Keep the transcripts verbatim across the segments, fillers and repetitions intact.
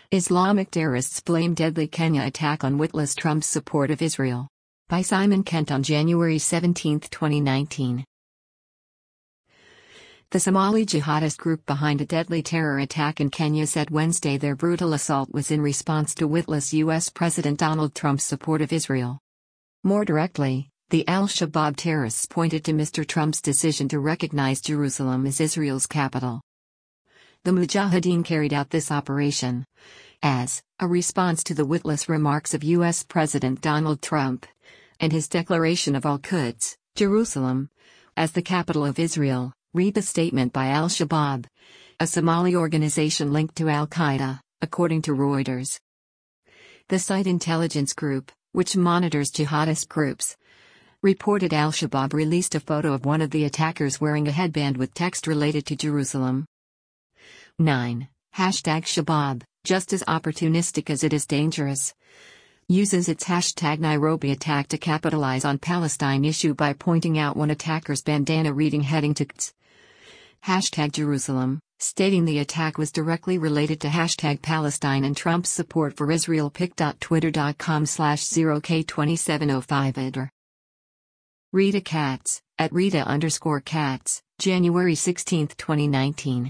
Islamic terrorists blame deadly Kenya attack on witless Trump's support of Israel. By Simon Kent on January seventeenth, twenty nineteen. The Somali jihadist group behind a deadly terror attack in Kenya said Wednesday their brutal assault was in response to witless U S President Donald Trump's support of Israel. More directly, the Al-Shabaab terrorists pointed to Mister Trump's decision to recognize Jerusalem as Israel's capital. The Mujahideen carried out this operation as a response to the witless remarks of U S President Donald Trump and his declaration of Al-Quds, Jerusalem, as the capital of Israel, read the statement by Al-Shabaab, a Somali organization linked to Al-Qaeda, according to Reuters. The site intelligence group, which monitors jihadist groups, reported Al-Shabaab released a photo of one of the attackers wearing a headband with text related to Jerusalem. nine. Hashtag Shabaab, just as opportunistic as it is dangerous, uses its hashtag Nairobi attack to capitalize on Palestine issue by pointing out one attacker's bandana reading heading to hashtag Jerusalem, stating the attack was directly related to hashtag Palestine and Trump's support for Israel. pic.twitter.com slash 0k2705 editor. Rita Katz, at Rita underscore Katz, January sixteenth, twenty nineteen.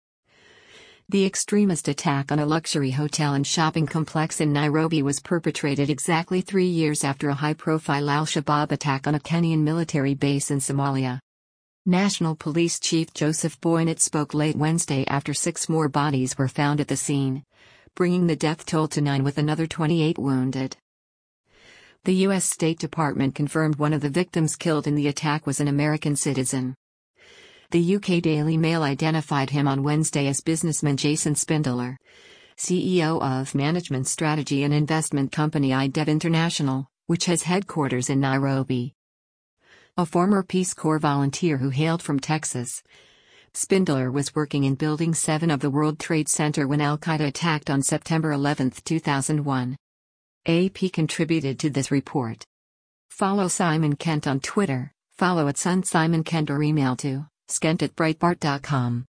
The extremist attack on a luxury hotel and shopping complex in Nairobi was perpetrated exactly three years after a high-profile Al-Shabaab attack on a Kenyan military base in Somalia. National Police Chief Joseph Boynet spoke late Wednesday after six more bodies were found at the scene, bringing the death toll to nine with another twenty-eight wounded. The U S State Department confirmed one of the victims killed in the attack was an American citizen. The U K Daily Mail identified him on Wednesday as businessman Jason Spindler, C E O of management strategy and investment company IDEV International, which has headquarters in Nairobi. A former Peace Corps volunteer who hailed from Texas, Spindler was working in Building seven of the World Trade Center when Al-Qaeda attacked on September eleventh, two thousand one. A P contributed to this report. Follow Simon Kent on Twitter, follow at Sun Simon Kent or email to skent at breitbart dot com.